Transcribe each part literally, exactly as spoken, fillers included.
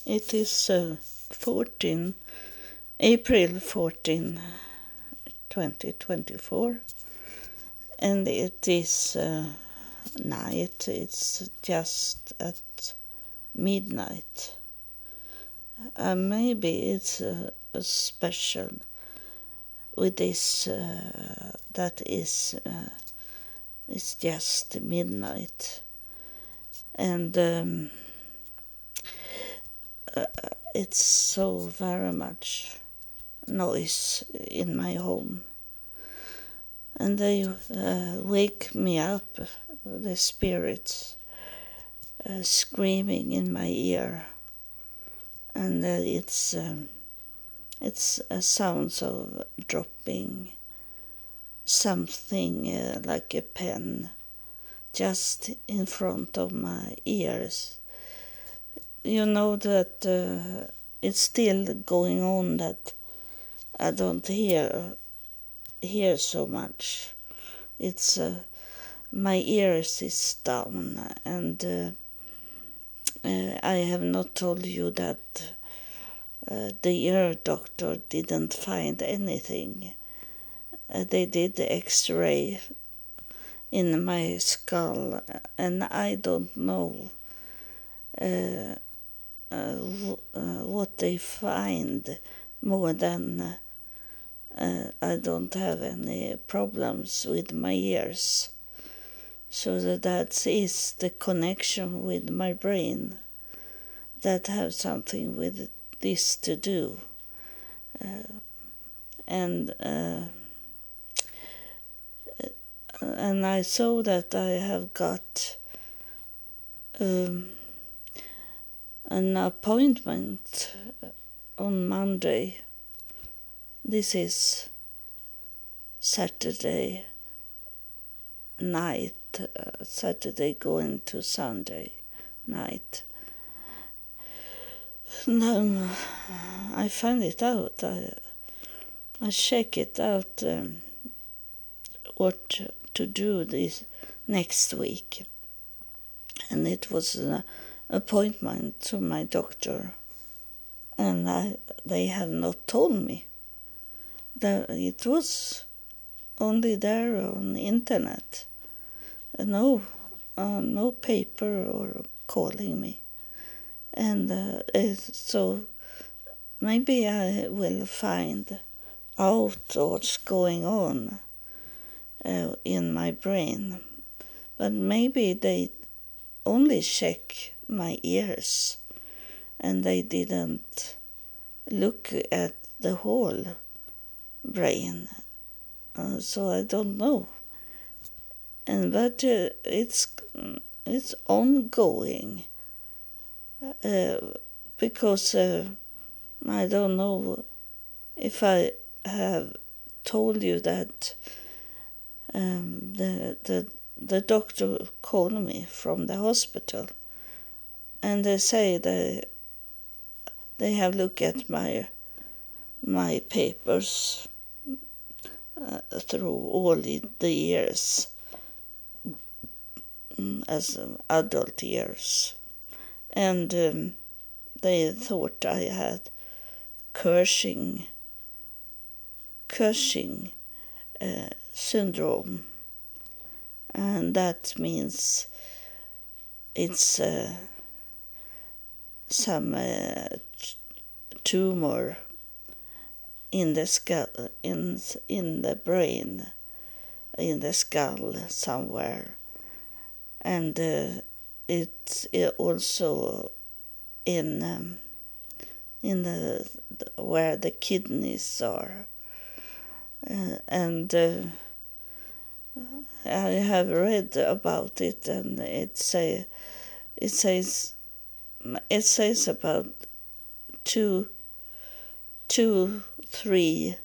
It is uh, fourteen, April fourteenth, twenty twenty-four, and it is uh, night. It's just at midnight. Uh, maybe it's uh, a special with this uh, that is uh, it's just midnight, and um, uh, it's so very much noise in my home, and they uh, wake me up, the spirits uh, screaming in my ear, and uh, it's um, it's a sounds of dropping something uh, like a pen just in front of my ears. You know that uh, it's still going on, that I don't hear hear so much. It's uh, my ears is down, and uh, uh, I have not told you that uh, the ear doctor didn't find anything. Uh, they did the X-ray in my skull, and I don't know uh, uh, w- uh, what they find, more than uh, I don't have any problems with my ears. So that, that is the connection with my brain that have something with this to do. Uh, and uh, and I saw that I have got um, an appointment on Monday. This is Saturday night, uh, Saturday going to Sunday night. Now I find it out. I, I check it out um, what to do this next week. And it was an appointment to my doctor. And I, they have not told me that it was only there on the internet. No, uh, no paper or calling me. And uh, so maybe I will find out what's going on uh, in my brain. But maybe they only check my ears, and they didn't look at the whole brain. Uh, so I don't know. And but uh, it's it's ongoing. Uh, because uh, I don't know if I have told you that um, the the the doctor called me from the hospital, and they say they they have looked at my my papers uh, through all the, the years as um, adult years. And um, they thought I had Cushing, Cushing uh, syndrome, and that means it's uh, some uh, tumor in the skull, in in the brain, in the skull somewhere, and uh, it's also in um, in the where the kidneys are, uh, and uh, I have read about it, and it say it says it says about two two three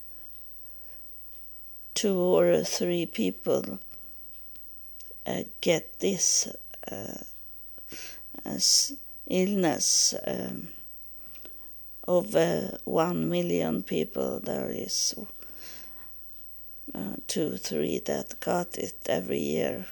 two or three people uh, get this uh, as illness. Um, of uh, one million people, there is uh, two, three that got it every year.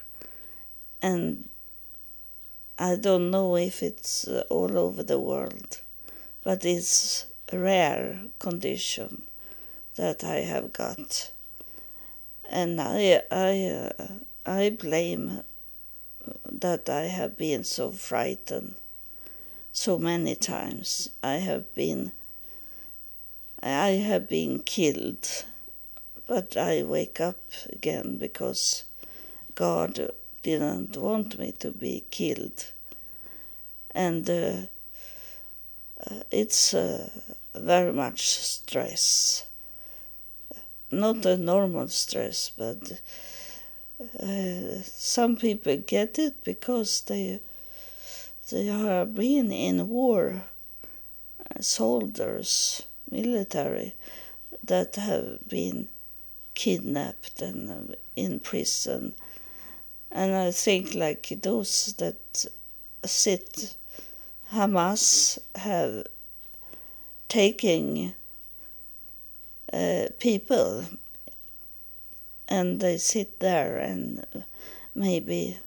And I don't know if it's uh, all over the world, but it's a rare condition that I have got. And I, I, uh, I blame that I have been so frightened so many times. I have been, I have been killed, but I wake up again because God didn't want me to be killed. And uh, uh, it's uh, very much stress. Not a normal stress, but uh, some people get it because they they have been in war, uh, soldiers, military, that have been kidnapped and uh, in prison. And I think like those that sit, Hamas have taken uh, people and they sit there and maybe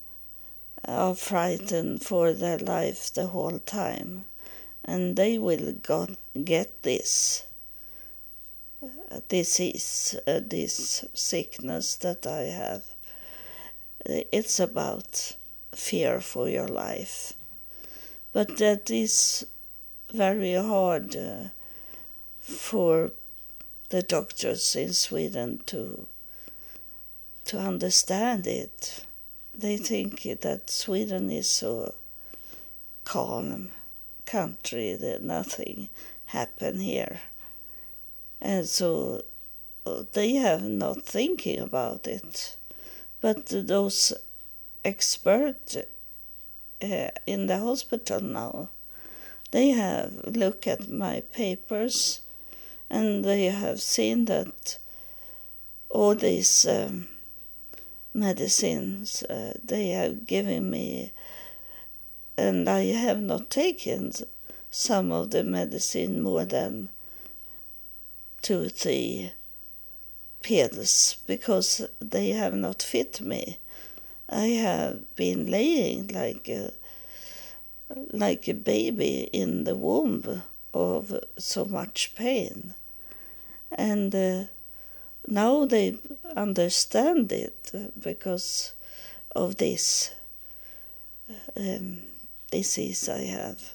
are frightened for their life the whole time. And they will got, get this uh, disease, uh, this sickness that I have. It's about fear for your life. But that is very hard uh, for the doctors in Sweden to to understand it. They think that Sweden is so calm country that nothing happen here. And so they have not thinking about it. But those experts uh, in the hospital now, they have looked at my papers and they have seen that all these um, medicines uh, they have given me, and I have not taken some of the medicine more than two, three pills because they have not fit me. I have been laying like a, like a baby in the womb of so much pain. And uh, now they understand it because of this um, disease I have.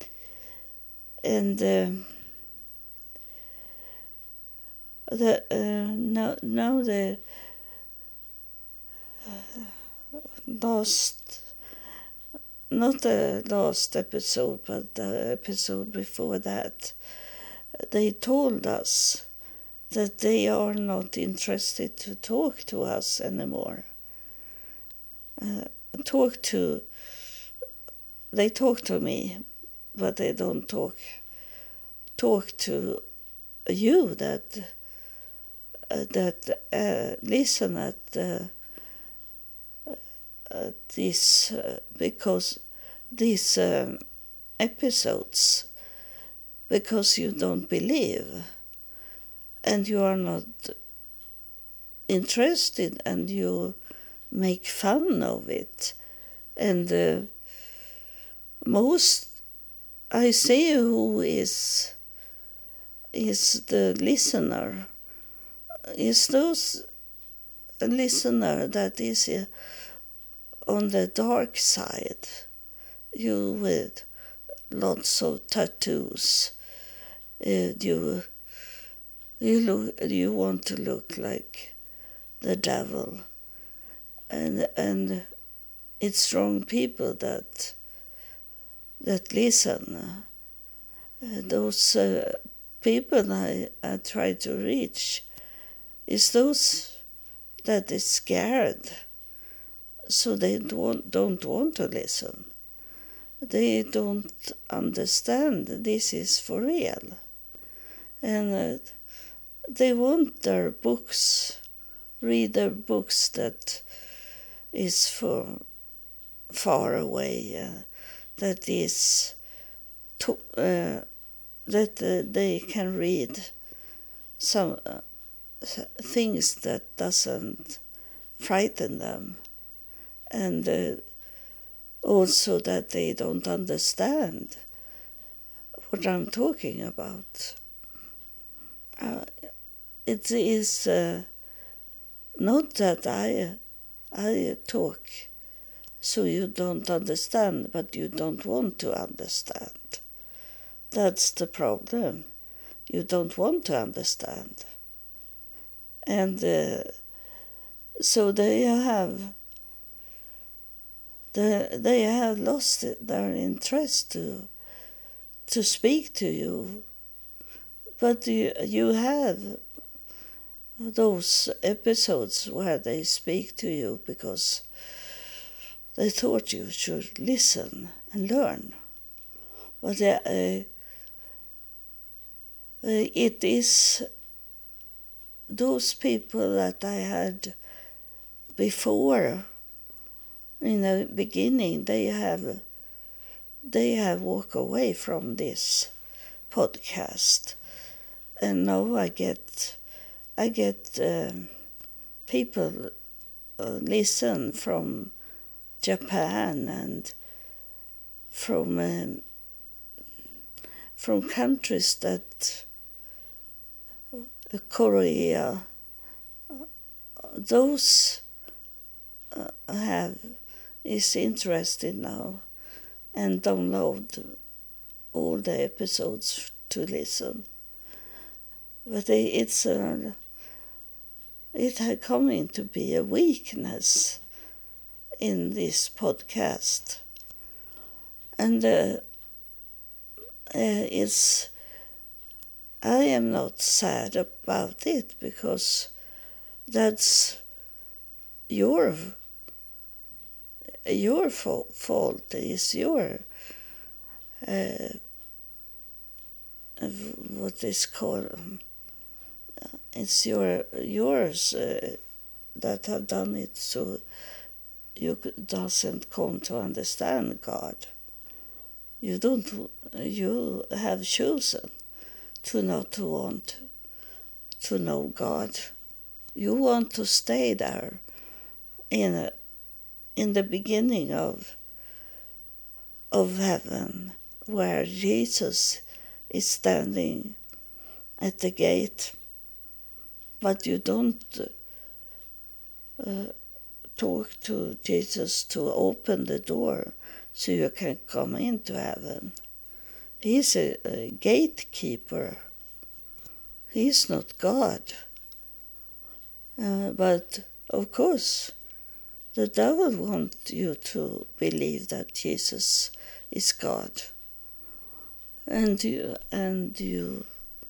And uh, the uh, now, now the last, not the last episode, but the episode before that, they told us that they are not interested to talk to us anymore. Uh, talk to, they talk to me, but they don't talk talk to you that uh, that uh, listen at uh, uh, this uh, because these um, episodes, because you don't believe and you are not interested and you make fun of it. And uh, most I say who is is the listener is those listener that is uh, on the dark side, you with lots of tattoos, uh, you you look you want to look like the devil, and and it's strong people that that listen. Uh, those uh, people I, I try to reach is those that is scared, so they don't, don't want to listen. They don't understand this is for real. And uh, they want their books, read their books that is for far away, uh, that is to, uh, that uh, they can read some uh, things that doesn't frighten them, and uh, also that they don't understand what I'm talking about. Uh, it is uh, not that I, I talk so you don't understand, but you don't want to understand. That's the problem. You don't want to understand. And uh, so they have the, they have lost their interest to to speak to you. But you, you have those episodes where they speak to you because they thought you should listen and learn. But uh, uh, it is those people that I had before, in the beginning, they have they have walked away from this podcast, and now I get I get um, people uh, listen from Japan and from um, from countries that uh, Korea, those uh, have is interested now and download all the episodes to listen. But it's uh, it had come in to be a weakness in this podcast, and uh, uh, it's I am not sad about it because that's your your fault. Is your uh, what is called um, it's your yours uh, that have done it, so you doesn't come to understand God. You don't. You have chosen to not want to know God. You want to stay there in a, in the beginning of of heaven, where Jesus is standing at the gate, but you don't uh, talk to Jesus to open the door so you can come into heaven. He's a, a gatekeeper. He's not God. Uh, but of course, the devil wants you to believe that Jesus is God, and you and you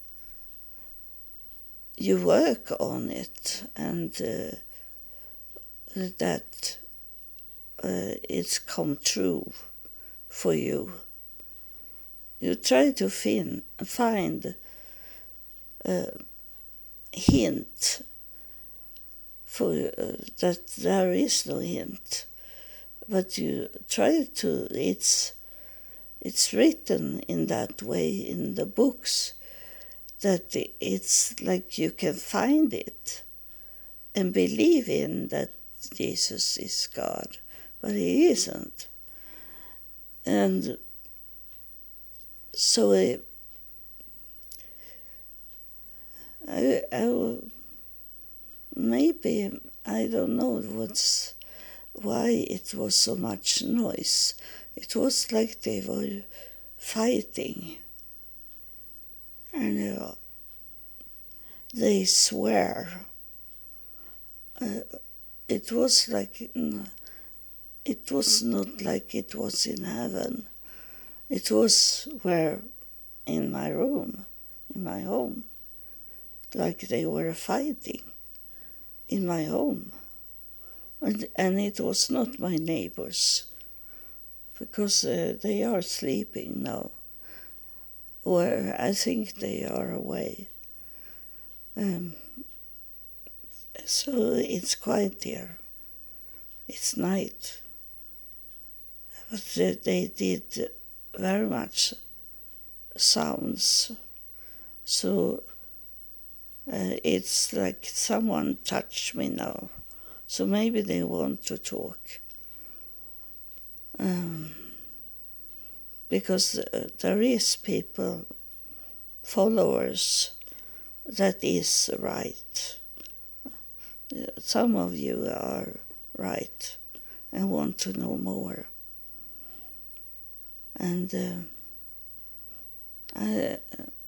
you work on it, and uh, that uh, it's come true for you. You try to fin- find a hint for uh, that there is no hint, but you try to. It's it's written in that way in the books that it's like you can find it and believe in that Jesus is God, but he isn't. And so I, I, I maybe, I don't know what's why it was so much noise. It was like they were fighting, and uh, they swear. Uh, it was like it was not like it was in heaven. It was where in my room, in my home, like they were fighting in my home. And, and it was not my neighbors, because uh, they are sleeping now, or I think they are away. Um, so it's quiet here. It's night. But they, they did very much sounds. So uh, it's like someone touched me now. So maybe they want to talk. Um, because uh, there is people, followers, that is right. Some of you are right and want to know more. And uh, I,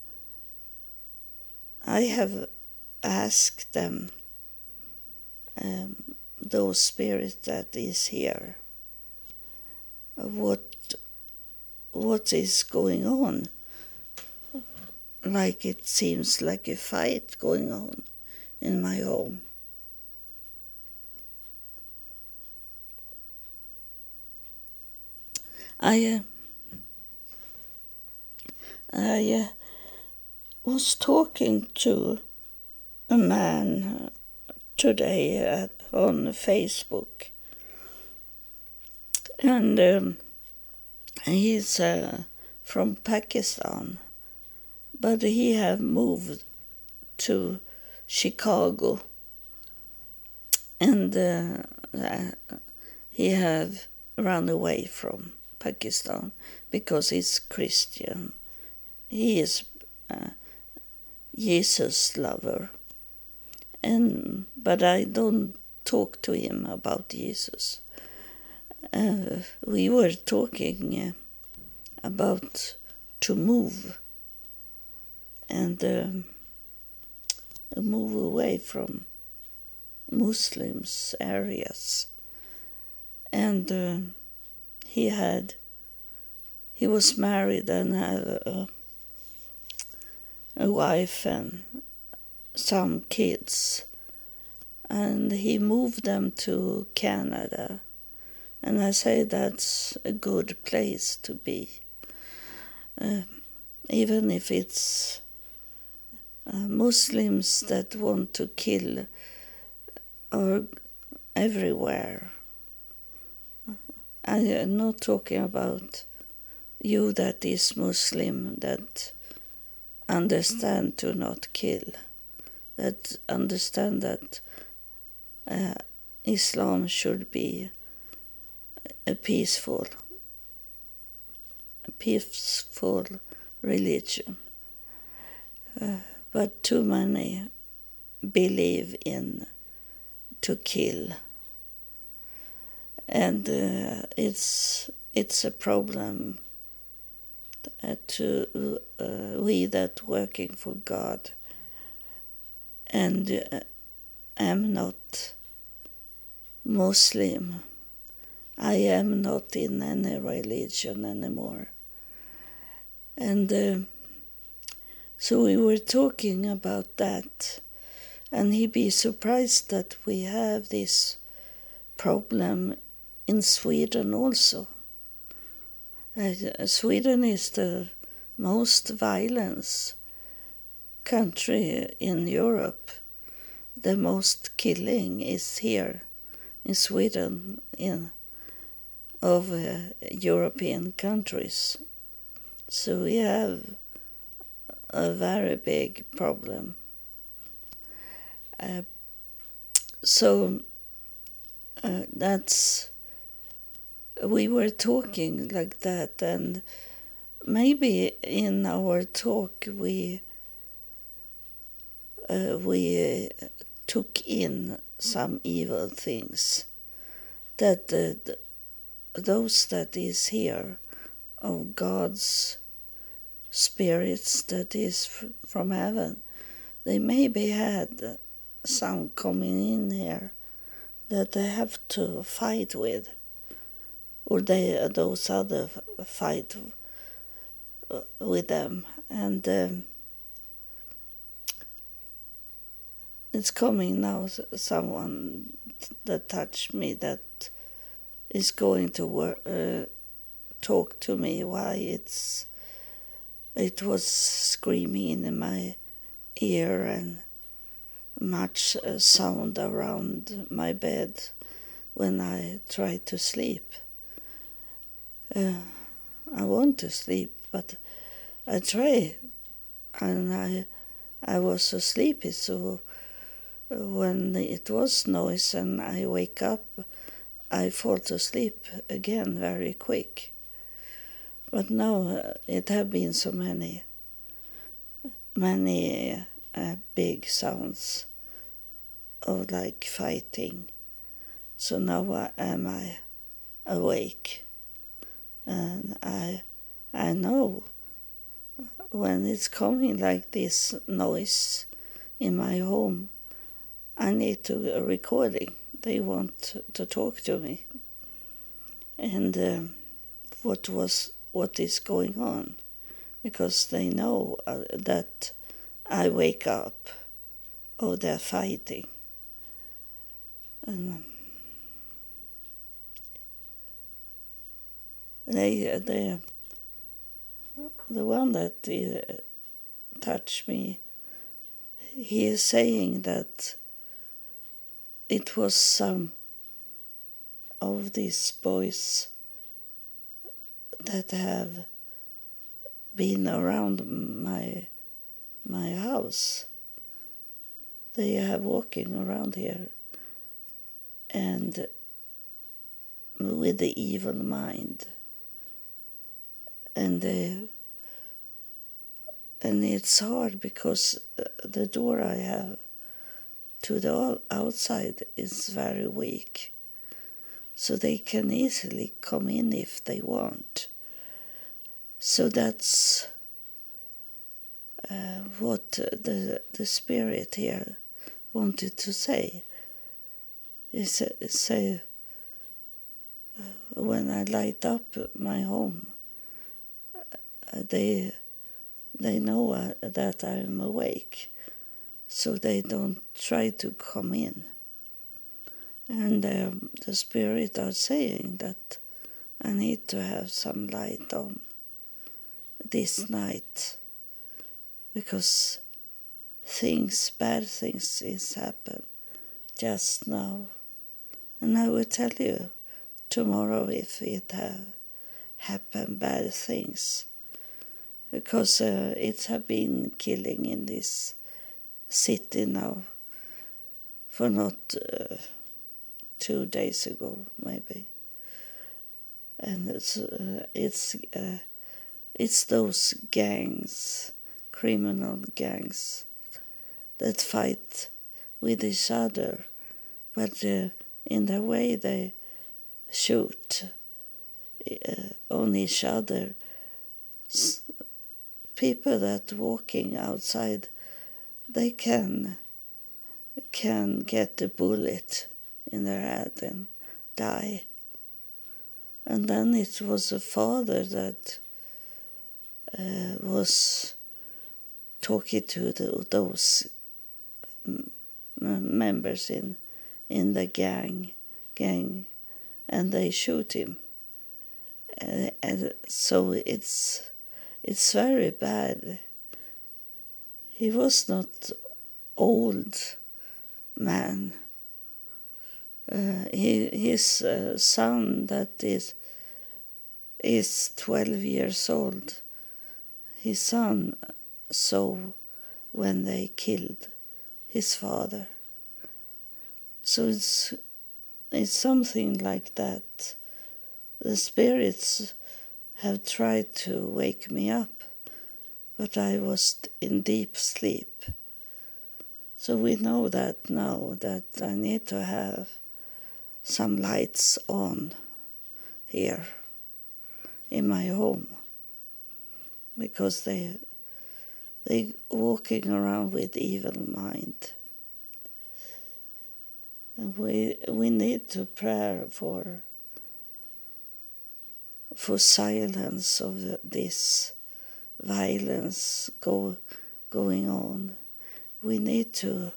I have asked them, um, those spirits that is here, what what is going on. Like it seems like a fight going on in my home. I uh, I uh, was talking to a man today uh, on Facebook, and um, he's uh, from Pakistan, but he have moved to Chicago, and uh, uh, he have run away from Pakistan because he's Christian. He is a Jesus lover, and but I don't talk to him about Jesus. Uh, we were talking uh, about to move and um, move away from Muslims areas, and uh, he had he was married and had a, a wife and some kids, and he moved them to Canada, and I say that's a good place to be, uh, even if it's uh, Muslims that want to kill are everywhere. I am not talking about you that is Muslim, that understand to not kill, that understand that uh, Islam should be a peaceful, a peaceful religion. Uh, but too many believe in to kill, and uh, it's it's a problem uh, to uh, we that working for God, and uh, am not Muslim. I am not in any religion anymore, and uh, so we were talking about that, and he be surprised that we have this problem in Sweden also. Uh, Sweden is the most violent country in Europe. The most killing is here in Sweden, in of uh, European countries. So we have a very big problem. Uh, so uh, that's we were talking like that, and maybe in our talk we uh, we uh, took in some evil things that uh, those that is here of God's spirits that is f- from heaven, they maybe had some coming in here that they have to fight with, or they those other fight with them, and um, it's coming now. Someone that touched me that is going to work, uh, talk to me why it's it was screaming in my ear and much uh, sound around my bed when I try to sleep. Uh, I want to sleep, but I try, and I I was so sleepy, so when it was noise and I wake up, I fall to sleep again very quick. But now uh, it have been so many, many uh, big sounds of like fighting. So now I, am I awake, and I I know when it's coming like this noise in my home, I need to a recording. They want to talk to me, and um, what was what is going on, because they know uh, that I wake up, or they're fighting, and they they the one that uh, touched me. He is saying that it was some of these boys that have been around my my house. They are walking around here and with the evil mind, and they, and it's hard because the door I have to the outside is very weak, so they can easily come in if they want. So that's uh, what the the spirit here wanted to say. He said, say, uh, when I light up my home, uh, they they know uh, that I'm awake, so they don't try to come in. And um, the spirit are saying that I need to have some light on this night, because things, bad things is happen just now. And I will tell you tomorrow if it have happened bad things, because uh, it have been killing in this city now for not uh, two days ago maybe, and it's uh, it's uh, it's those gangs, criminal gangs, that fight with each other, but uh, in the way they shoot uh, on each other. S- people that walking outside, they can can get a bullet in their head and die. And then it was a father that uh, was talking to the, those m- members in in the gang gang, and they shoot him. Uh, and so it's it's very bad. He was not old man. Uh, he, his uh, son that is is twelve years old. His son saw when they killed his father. So it's it's something like that. The spirits have tried to wake me up, but I was in deep sleep. So we know that now, that I need to have some lights on here in my home, because they they walking around with evil mind. And we we need to pray for for silence of this violence go, going on. We need to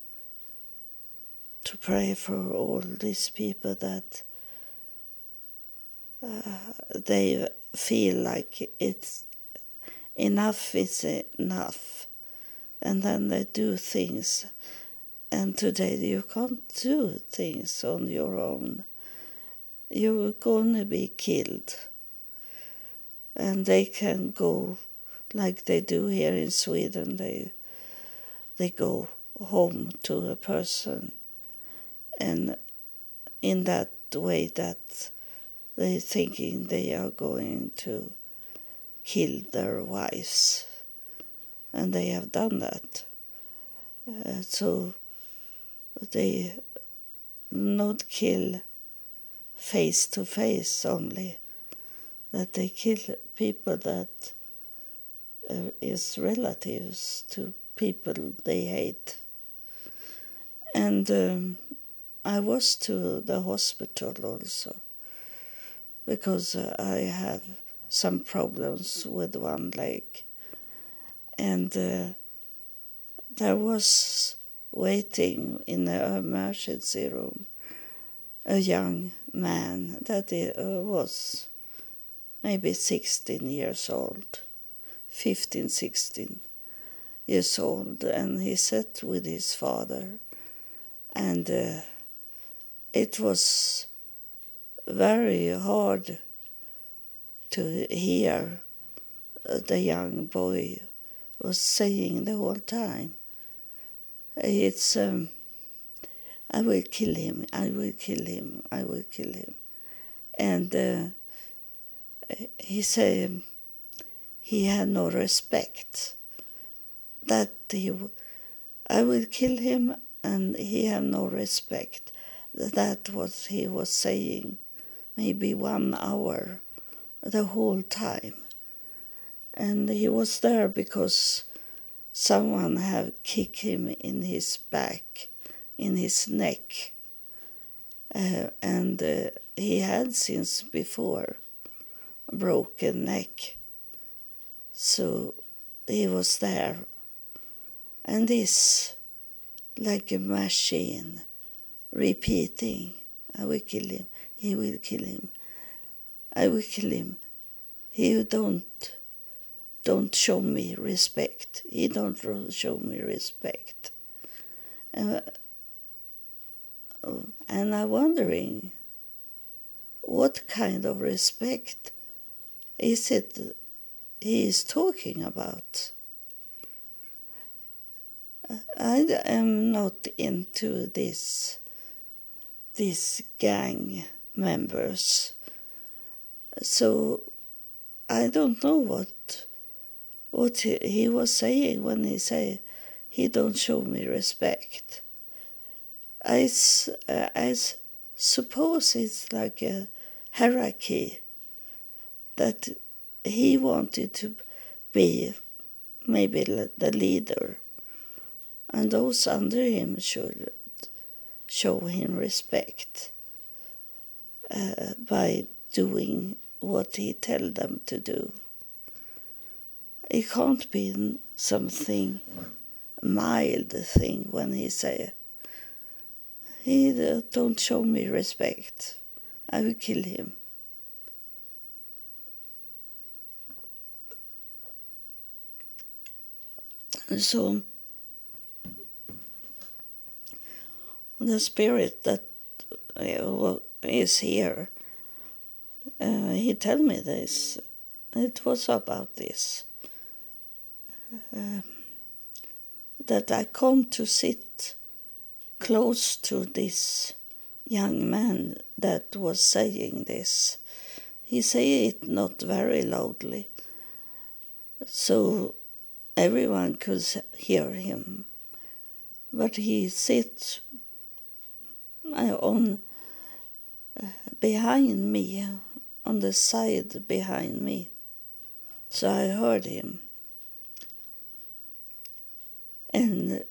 to pray for all these people that uh, they feel like it's enough is enough, and then they do things. And today you can't do things on your own. You're gonna be killed. And they can go like they do here in Sweden. They they go home to a person, and in that way that they thinking they are going to killed their wives, and they have done that. Uh, so they not kill face to face only, that they kill people that uh, is relatives to people they hate. And um, I was to the hospital also, because uh, I have some problems with one leg. And uh, there was waiting in the emergency room a young man that uh, was maybe sixteen years old, fifteen, sixteen years old, and he sat with his father. And uh, it was very hard to hear uh, the young boy was saying the whole time. It's, um, I will kill him, I will kill him, I will kill him. And uh, he said he had no respect, that he, I will kill him and he had no respect. That was he was saying, maybe one hour, the whole time. And he was there because someone had kicked him in his back, in his neck. Uh, and uh, he had since before a broken neck. So he was there. And this, like a machine, repeating, I will kill him, he will kill him, I will kill him. He don't don't show me respect. He don't show me respect. Uh, and I'm wondering, what kind of respect is it he is talking about? I am not into this, these gang members, so I don't know what what he, he was saying when he said he don't show me respect. I, uh, I suppose it's like a hierarchy, that he wanted to be maybe the leader, and those under him should show him respect uh, by doing what he tell them to do. It can't be something mild thing when he say, he don't show me respect, I will kill him. So the spirit that uh, is here, uh, he tell me this. It was about this. Uh, that I come to sit close to this young man that was saying this. He say it not very loudly, so everyone could hear him. But he sits on uh, behind me, on the side behind me, so I heard him. And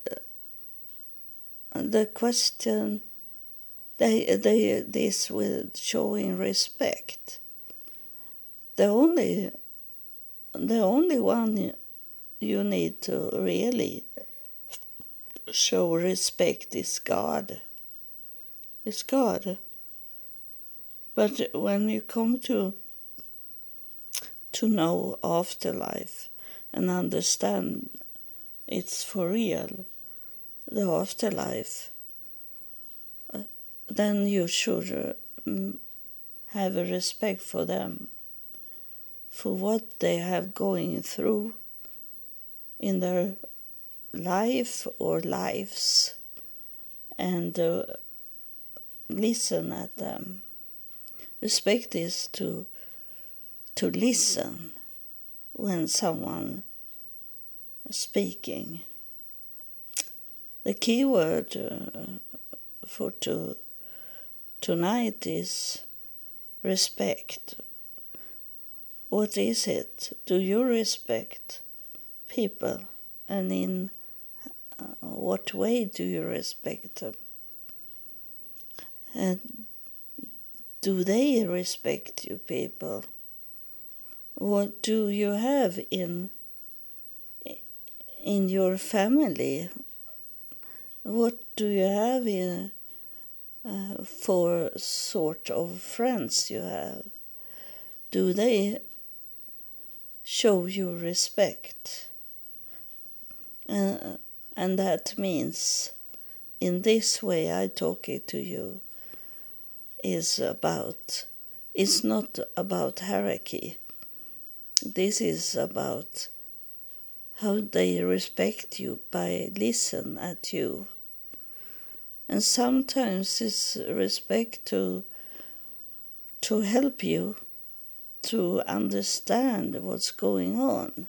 the question, they, they, this with showing respect, the only, the only one you need to really show respect is God. It's God. But when you come to to know afterlife and understand it's for real, the afterlife, uh, then you should uh, have a respect for them, for what they have going through in their life or lives, and uh, listen at them. Respect is to to listen when someone is speaking. The key word uh, for to, tonight is respect. What is it? Do you respect people? And in uh, what way do you respect them? And do they respect you, people? What do you have in in your family? What do you have in uh, for sort of friends you have? Do they show you respect? Uh, and that means, in this way I talk it to you, is about, it's not about hierarchy. This is about how they respect you by listen at you. And sometimes it's respect to to help you to understand what's going on.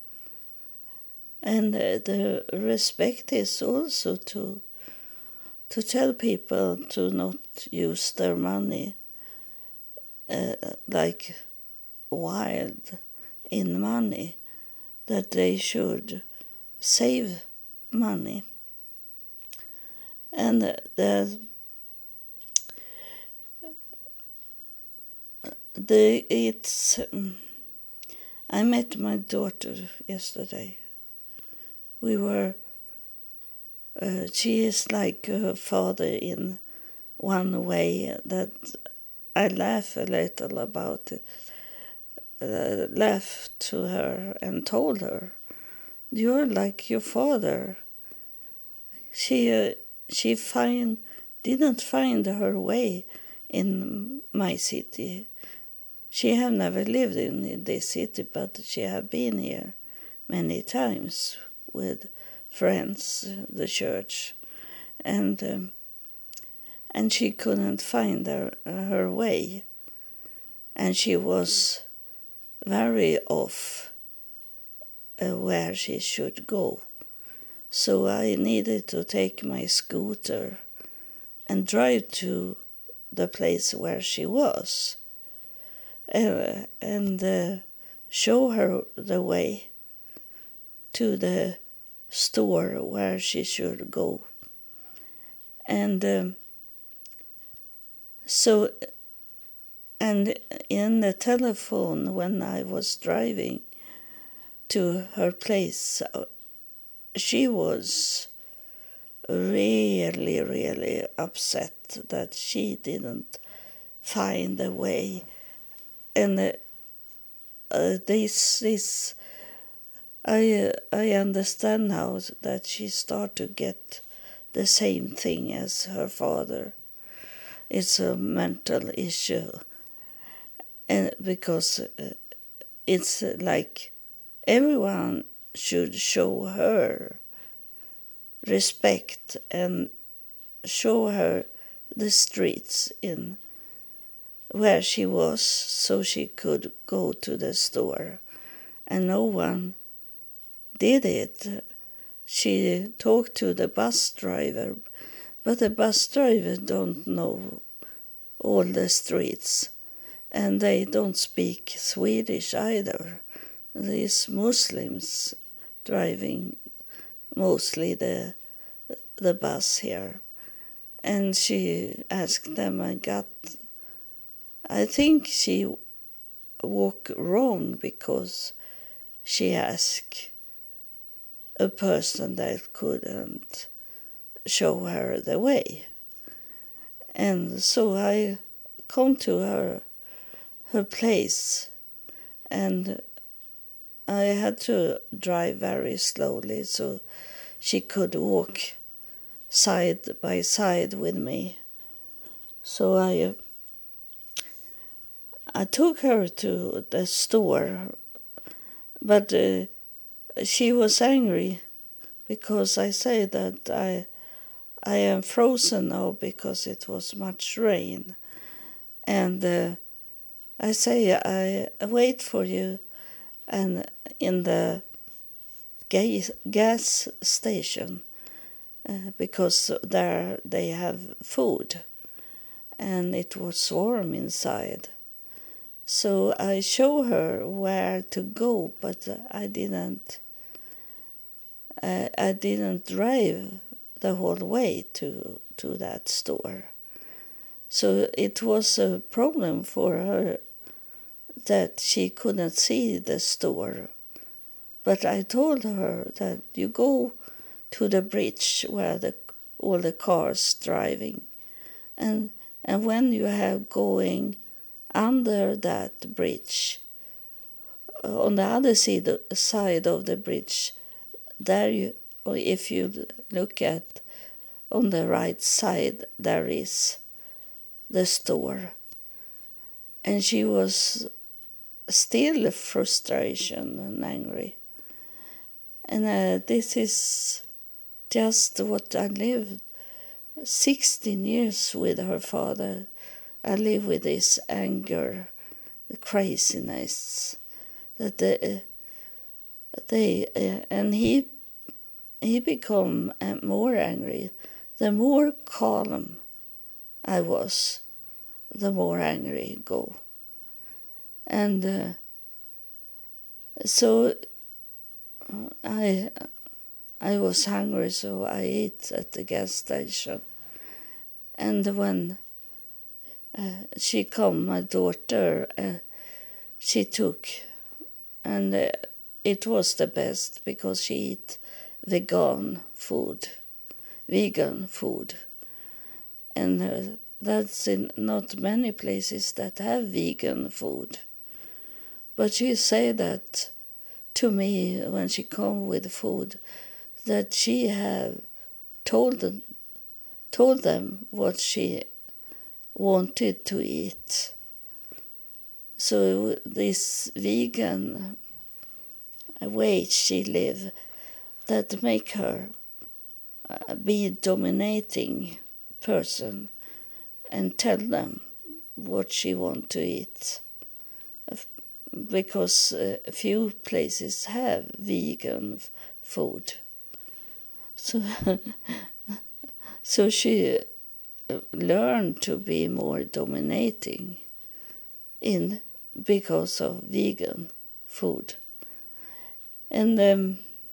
And uh, the respect is also to to tell people to not use their money uh, like wild in money, that they should save money. And the, the it's um, I met my daughter yesterday. We were uh, she is like her father in one way that I laugh a little about it. Uh, laughed to her and told her, "You're like your father." She uh, she find didn't find her way in my city. She have never lived in this city, but she have been here many times with friends, the church, and um, and she couldn't find her her way, and she was very off uh, where she should go. So I needed to take my scooter and drive to the place where she was uh, and uh, show her the way to the store where she should go. And um, so, and in the telephone when I was driving to her place, she was really, really upset that she didn't find a way. And uh, uh, this is, I, uh, I understand now that she started to get the same thing as her father. It's a mental issue. And because uh, it's like everyone should show her respect and show her the streets in where she was so she could go to the store. And no one did it. She talked to the bus driver, but the bus driver don't know all the streets, and they don't speak Swedish either. These Muslims driving mostly the the bus here. And she asked them, I got, I think she walked wrong because she asked a person that couldn't show her the way. And so I come to her, her place, and I had to drive very slowly so she could walk side by side with me. So I I took her to the store, but uh, she was angry because I say that I I am frozen now because it was much rain, and uh, I say I wait for you and in the gas, gas station, uh, because there they have food, and it was warm inside. So I show her where to go, but I didn't. Uh, I didn't drive the whole way to to that store. So it was a problem for her that she couldn't see the store. But I told her that you go to the bridge where the all the cars driving, and and when you have going under that bridge, uh, on the other side side of the bridge, there you, or if you look at on the right side, there is the store. And she was still frustration and angry. And uh, this is just what I lived sixteen years with her father. I live with this anger, the craziness that they, they uh, and he he become uh, more angry. The more calm I was, the more angry go. And uh, so uh, I I was hungry, so I ate at the gas station. And when uh, she come, my daughter, uh, she took, and uh, it was the best because she eat vegan food, vegan food, and uh, that's in not many places that have vegan food. But she said that to me when she come with food, that she have told them, told them what she wanted to eat. So this vegan way she live, that make her uh, be a dominating person and tell them what she want to eat. Because uh, few places have vegan f- food. So, so she learned to be more dominating in because of vegan food. And um,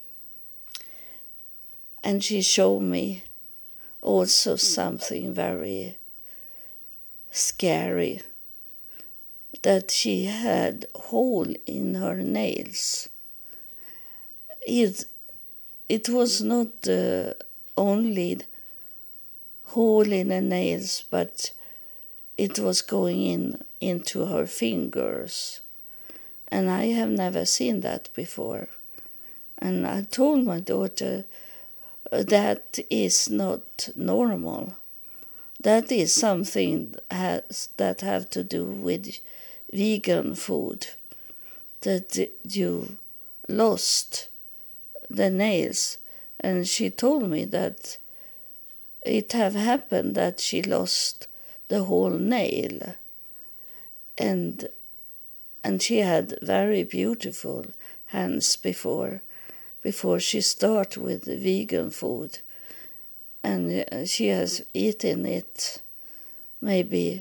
and she showed me also something very scary, that she had hole in her nails. It, it was not uh, only hole in the nails, but it was going in into her fingers. And I have never seen that before. And I told my daughter, that is not normal. That is something has, that have to do with vegan food, that you lost the nails. And she told me that it have happened that she lost the whole nail. And and she had very beautiful hands before, before she started with the vegan food. And she has eaten it maybe,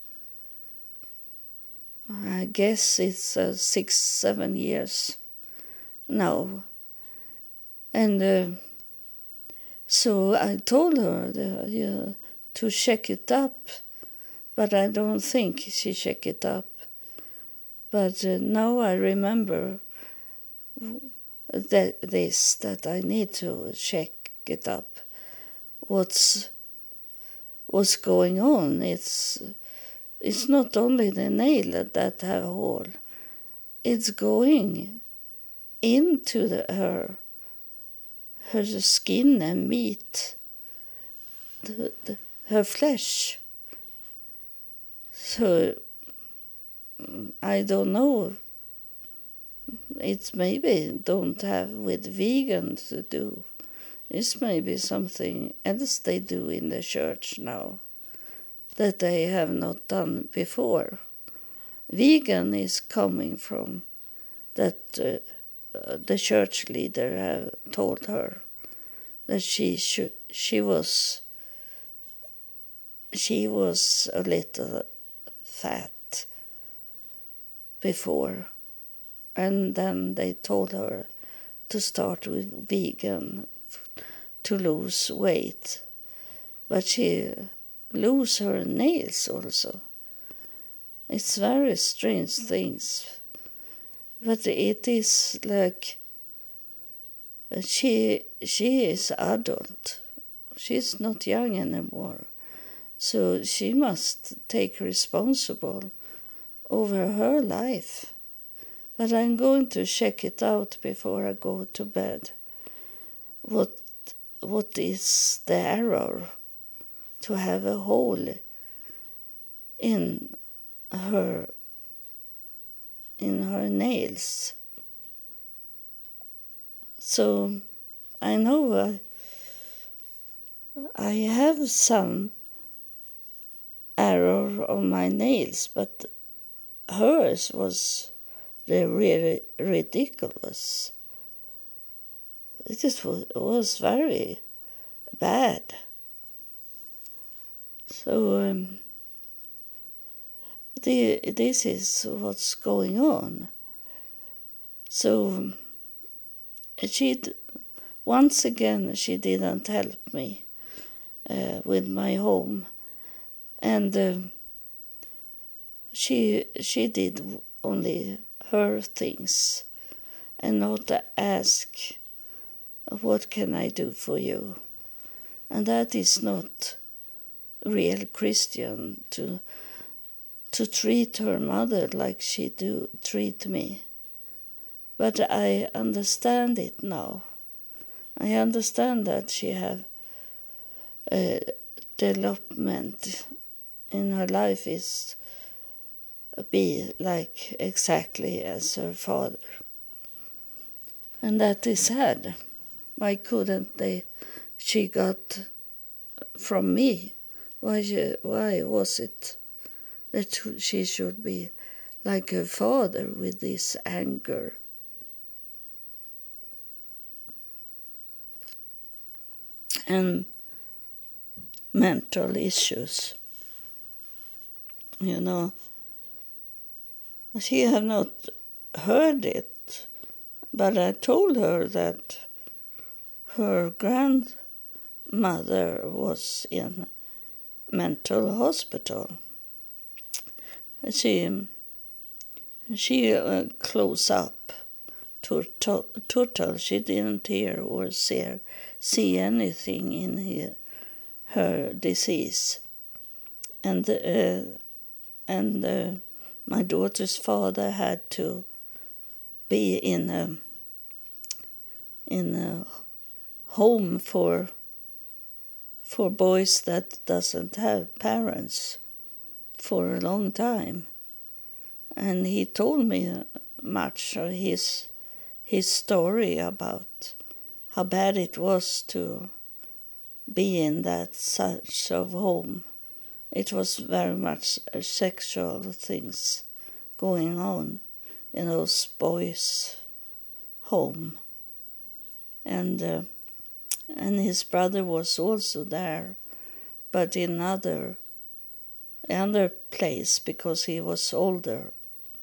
I guess it's uh, six, seven years now. And uh, so I told her the, yeah, to check it up, but I don't think she checked it up. But uh, now I remember that this, that I need to check it up. What's what's going on? It's it's not only the nail that have a hole. It's going into the, her her skin and meat, the, the, her flesh. So I don't know. It's maybe don't have with vegan to do. It's maybe something else they do in the church now that they have not done before. Vegan is coming from that uh, the church leader have told her that she should, she was she was a little fat before, and then they told her to start with vegan to lose weight, but she lose her nails also. It's very strange things, but it is like she she is adult. She's not young anymore, so she must take responsible over her life. But I'm going to check it out before I go to bed. What what is the error to have a hole in her in her nails? So I know I, I have some error on my nails, but hers was really ridiculous. It just was, was very bad. So um, the, this is what's going on. So she, once again, she didn't help me uh, with my home, and uh, she she did only her things, and not ask, what can I do for you? And that is not real Christian to to treat her mother like she do treat me. But I understand it now. I understand that she have uh, development in her life is be like exactly as her father. And that is sad. Why couldn't they, she got from me? Why, she, why was it that she should be like her father with this anger? And mental issues. You know, she have not heard it, but I told her that her grandmother was in mental hospital. She she uh, close up to, to total. She didn't hear or see see anything in her, her disease, and uh, and uh, my daughter's father had to be in a in a home for for boys that doesn't have parents for a long time, and he told me much of his his story about how bad it was to be in that such of home. It was very much sexual things going on in those boys' home, and uh, and his brother was also there, but in another another place because he was older.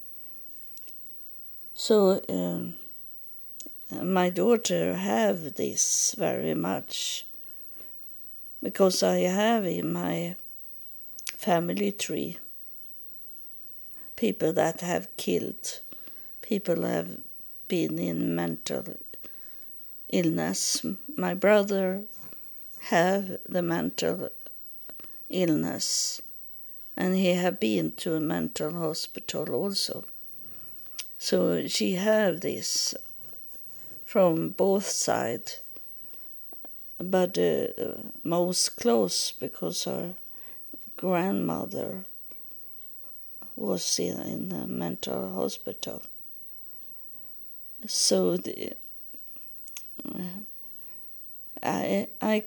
So um, my daughter have this very much because I have in my family tree people that have killed, people have been in mental illness. My brother have the mental illness, and he have been to a mental hospital also. So she have this from both sides, but uh, most close because her grandmother was in, in a mental hospital. So the, uh, I, I,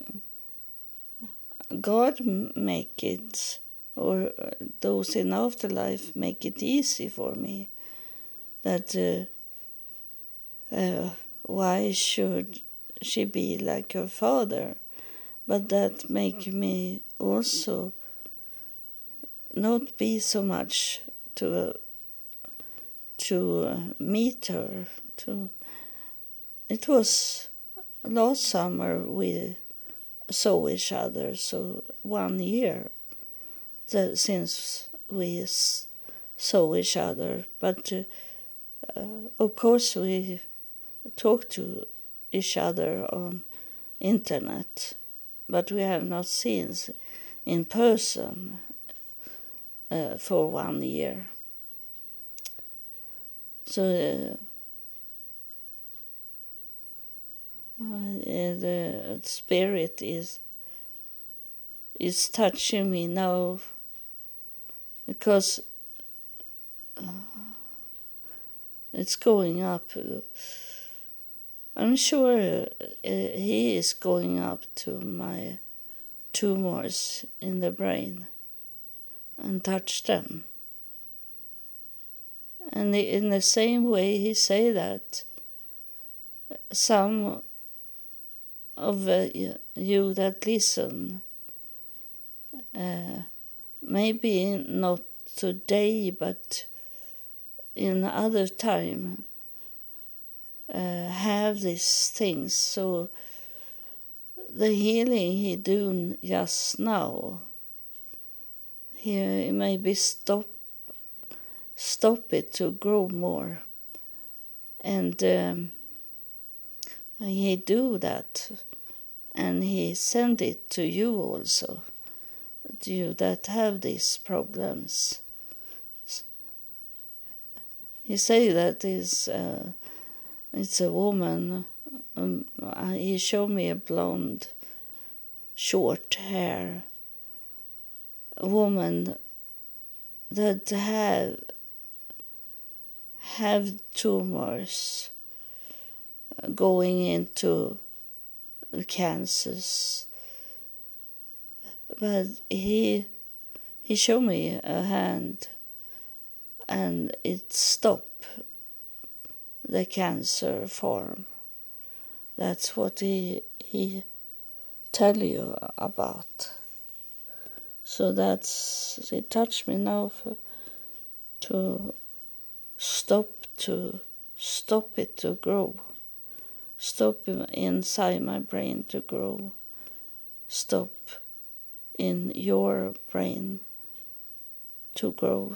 God make it, or those in afterlife make it easy for me, that uh, uh, why should she be like her father? But that make me also not be so much to uh, to uh, meet her. To it was last summer we saw each other, so one year that since we s- saw each other. But uh, uh, of course we talk to each other on internet, but we have not seen in person uh, for one year. So uh, uh, the spirit is is touching me now because uh, it's going up. I'm sure uh, he is going up to my tumors in the brain and touch them. And in the same way he say that some of uh, you that listen, uh, maybe not today but in other time, uh, have these things. So the healing he doing just now, he maybe stop stop it to grow more, and um, he do that, and he send it to you also, to you that have these problems. He say that is uh, it's a woman. Um, he showed me a blonde, short hair, a woman that have have tumors going into cancers. But he he showed me a hand, and it stopped the cancer form. That's what he he tell you about. So that's it touched me now for, to stop to stop it to grow. Stop inside my brain to grow. Stop in your brain to grow.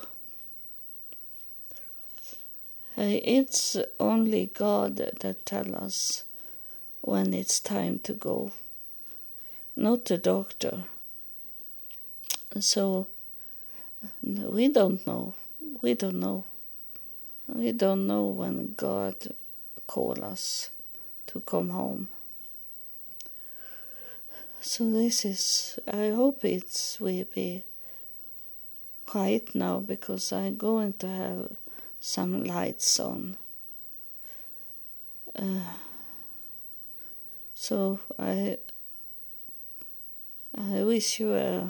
It's only God that tells us when it's time to go, not the doctor. So we don't know. We don't know. We don't know when God calls us to come home. So this is, I hope it will be quiet now because I'm going to have some lights on. Uh, so I I wish you a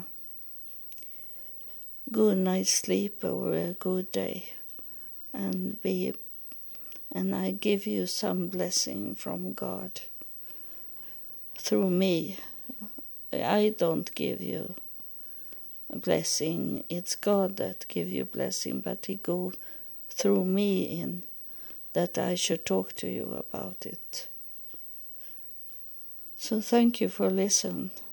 good night's sleep or a good day, and be and I give you some blessing from God through me. I don't give you a blessing. It's God that give you blessing, but He go through me in that I should talk to you about it. So thank you for listening.